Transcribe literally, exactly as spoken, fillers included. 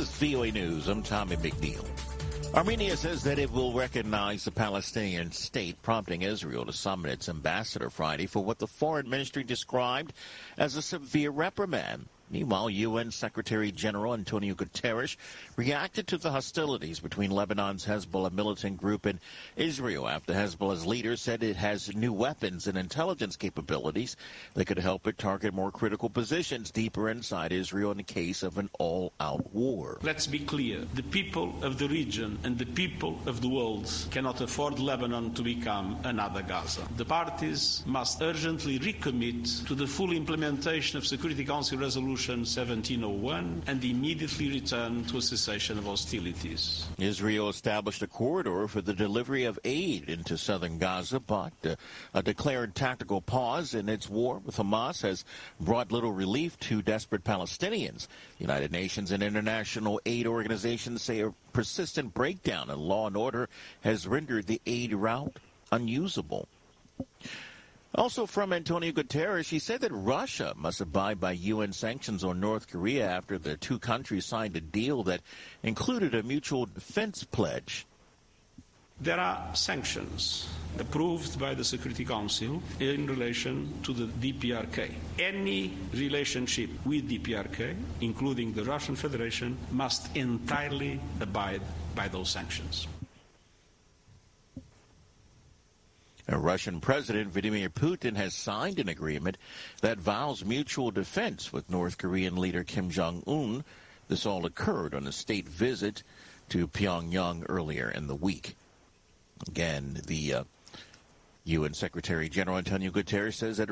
is V O A News. I'm Tommy McNeil. Armenia says that it will recognize the Palestinian state, prompting Israel to summon its ambassador Friday for what the foreign ministry described as a severe reprimand. Meanwhile, U N Secretary General Antonio Guterres reacted to the hostilities between Lebanon's Hezbollah militant group and Israel after Hezbollah's leader said it has new weapons and intelligence capabilities that could help it target more critical positions deeper inside Israel in the case of an all-out war. Let's be clear. The people of the region and the people of the world cannot afford Lebanon to become another Gaza. The parties must urgently recommit to the full implementation of Security Council Resolution seventeen oh one and immediately return to a cessation of hostilities. Israel established a corridor for the delivery of aid into southern Gaza, but uh, a declared tactical pause in its war with Hamas has brought little relief to desperate Palestinians. United Nations and international aid organizations say a persistent breakdown in law and order has rendered the aid route unusable. Also from Antonio Guterres, he said that Russia must abide by U N sanctions on North Korea after the two countries signed a deal that included a mutual defense pledge. There are sanctions approved by the Security Council in relation to the D P R K. Any relationship with D P R K, including the Russian Federation, must entirely abide by those sanctions. A Russian President Vladimir Putin has signed an agreement that vows mutual defense with North Korean leader Kim Jong-un. This all occurred on a state visit to Pyongyang earlier in the week. Again, the uh, U N Secretary General Antonio Guterres says that